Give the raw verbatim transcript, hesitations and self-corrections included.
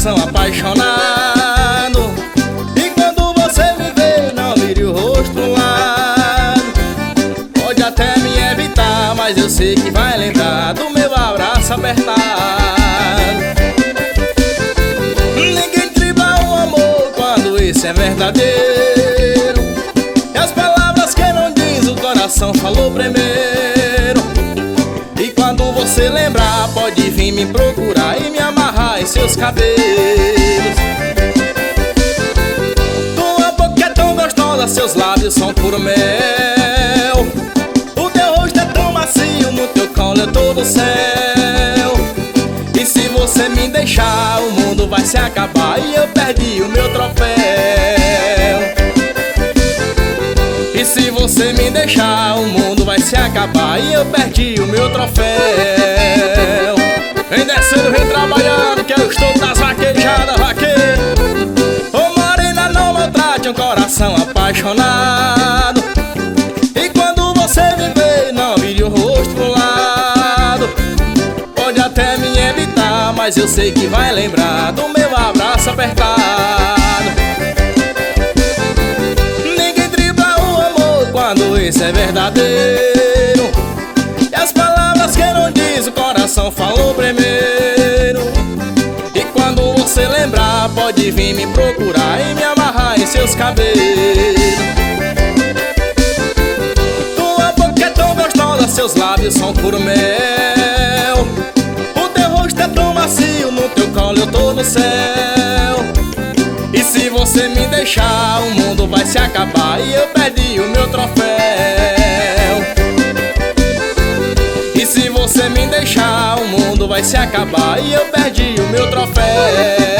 coração apaixonado. E quando você me vê, não vire o rosto pro lado. Pode até me evitar, mas eu sei que vai lembrar do meu abraço apertado. Ninguém tribla o amor quando esse é verdadeiro. E as palavras que não diz, o coração falou primeiro. E quando você lembrar, pode vir me procurar e me amarrar em seus cabelos. Tua boca é tão gostosa, seus lábios são puro mel. O teu rosto é tão macio, no teu colo eu tô no céu. E se você me deixar, o mundo vai se acabar e eu perdi o meu troféu. E se você me deixar, o mundo vai se acabar e eu perdi o meu troféu. Vem descendo, vem trabalhando, que eu estou das vaquejadas, vaqueiro. Ô morena, não maltrate um coração apaixonado. E quando você me vê, não vire o rosto pro lado. Pode até me evitar, mas eu sei que vai lembrar do meu abraço apertado. Quando esse é verdadeiro. E as palavras que não diz, o coração falou primeiro. E quando você lembrar, pode vir me procurar e me amarrar em seus cabelos. Tua boca é tão gostosa, seus lábios são puro mel. O teu rosto é tão macio, no teu colo eu tô no céu. E se você me deixar, o mundo vai se acabar e eu perdi o meu troféu. E se você me deixar, o mundo vai se acabar e eu perdi o meu troféu.